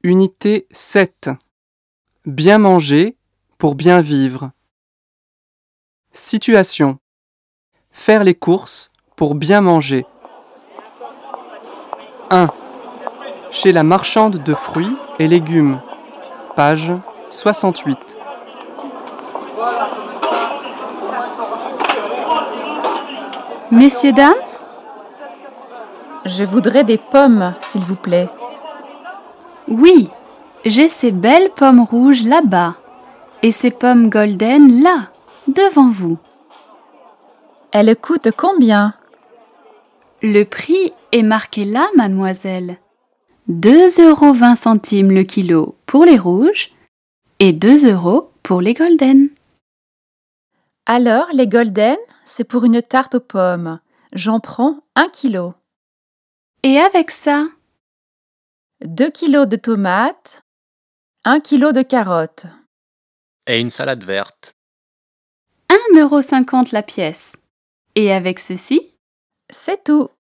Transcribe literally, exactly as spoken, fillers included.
Unité sept. Bien manger pour bien vivre. Situation. Faire les courses pour bien manger. un. Chez la marchande de fruits et légumes. Page soixante-huit. Messieurs, dames, Je voudrais des pommes, s'il vous plaît. oui, j'ai ces belles pommes rouges là-bas et ces pommes golden là, devant vous. Elles coûtent combien? Le prix est marqué là, mademoiselle. deux euros vingt centimes le kilo pour les rouges et deux euros pour les golden. Alors, les golden, c'est pour une tarte aux pommes. J'en prends un kilo. Et avec ça, Deux kilos de tomates, un kilo de carottes. Et une salade verte. un euro cinquante la pièce. Et avec ceci, C'est tout.